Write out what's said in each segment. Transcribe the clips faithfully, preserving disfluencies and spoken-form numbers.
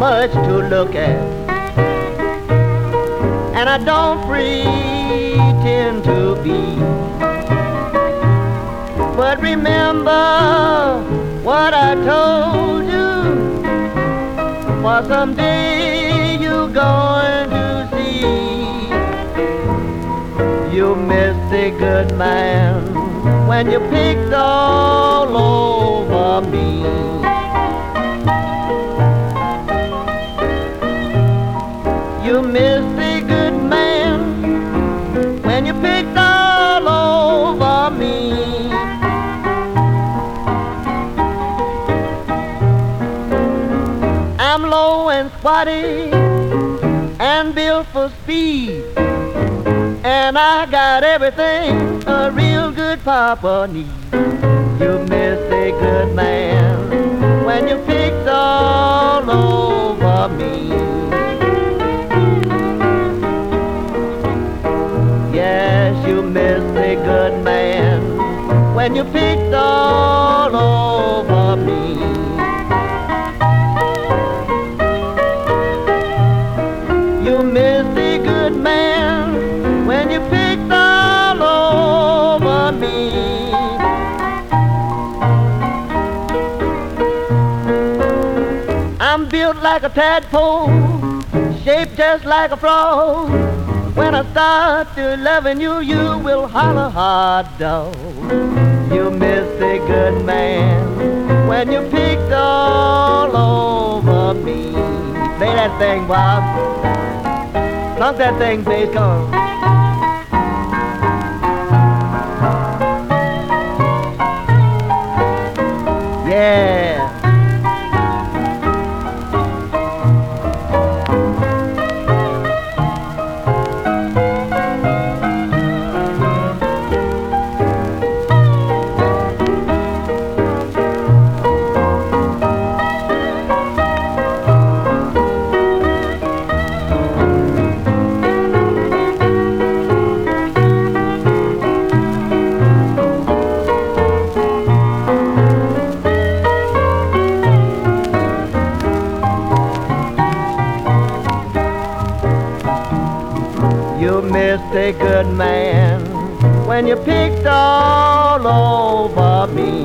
much to look at, and I don't pretend to be. But remember what I told you, for someday you're going to see. You missed a good man when you picked all over me. You missed a good man when you picked all over me. I'm low and squatty and built for speed, and I got everything a real good papa needs. You missed a good man when you picked all over me. Yes, you missed a good man when you picked all over me. You missed a good man when you picked all over me. I'm built like a tadpole, shaped just like a frog. When I start to loving you, you will holler hard dog. You missed a good man when you picked all over me. Play that thing, Bob. Plunk that thing, bass, come on. Yeah. You missed a good man when you picked all over me.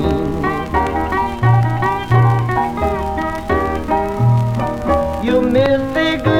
You missed a good